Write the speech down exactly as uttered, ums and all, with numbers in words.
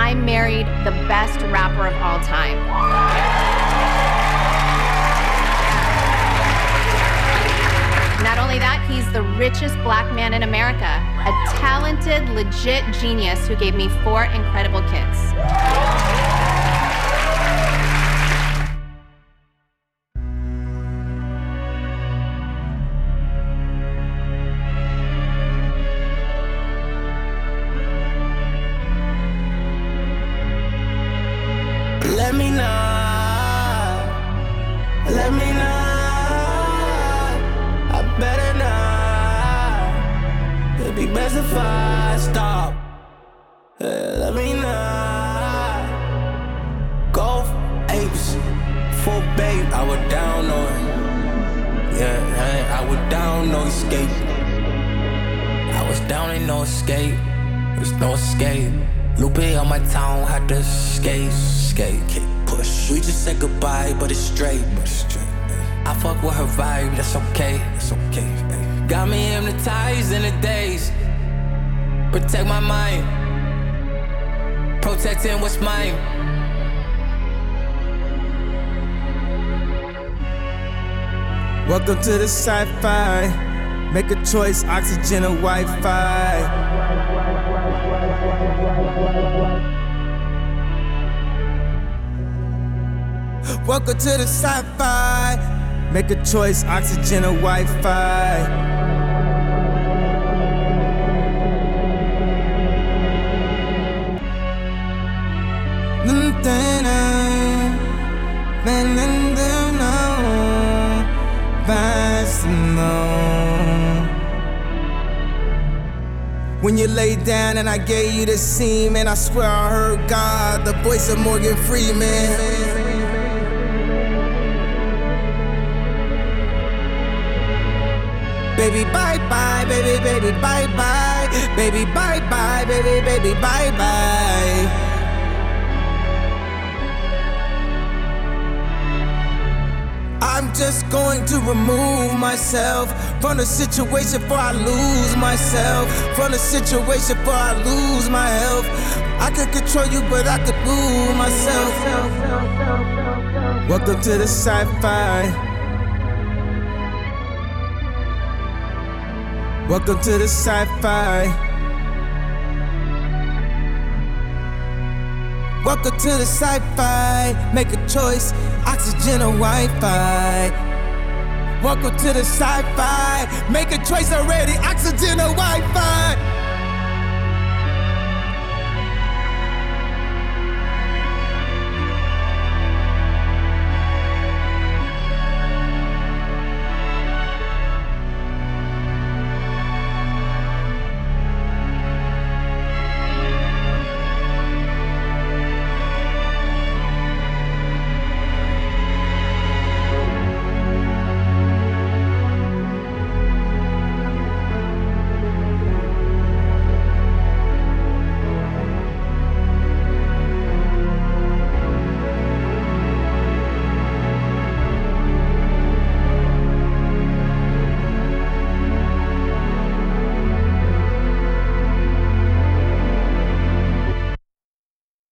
I married the best rapper of all time. Not only that, he's the richest black man in America, a talented, legit genius who gave me four incredible kids. Let me know, let me know, I better not. It'd be best if I stop. Yeah, let me know. Golf apes, full babe, I was down on. Yeah, hey, I was down, no escape. I was down, ain't no escape. There's no escape. Lupe on my town, had to skate, skate, kick, push. We just said goodbye, but it's straight, but it's straight. I fuck with her vibe, that's okay, that's okay. Got me hypnotized in the days. Protect my mind, protecting what's mine. Welcome to the sci-fi. Make a choice, oxygen or Wi-Fi. Welcome to the sci-fi. Make a choice, oxygen or Wi-Fi. When you lay down and I gave you the scene, and I swear I heard God, the voice of Morgan Freeman. Baby, bye bye, baby, baby, bye bye. Baby, bye bye, baby, baby, bye bye. I'm just going to remove myself from the situation before I lose myself. From the situation before I lose my health. I could control you, but I could lose myself. Welcome to the sci-fi. Welcome to the sci-fi. Welcome to the sci-fi. Make a choice, oxygen or Wi-Fi. Welcome to the sci-fi. Make a choice already, oxygen or Wi-Fi.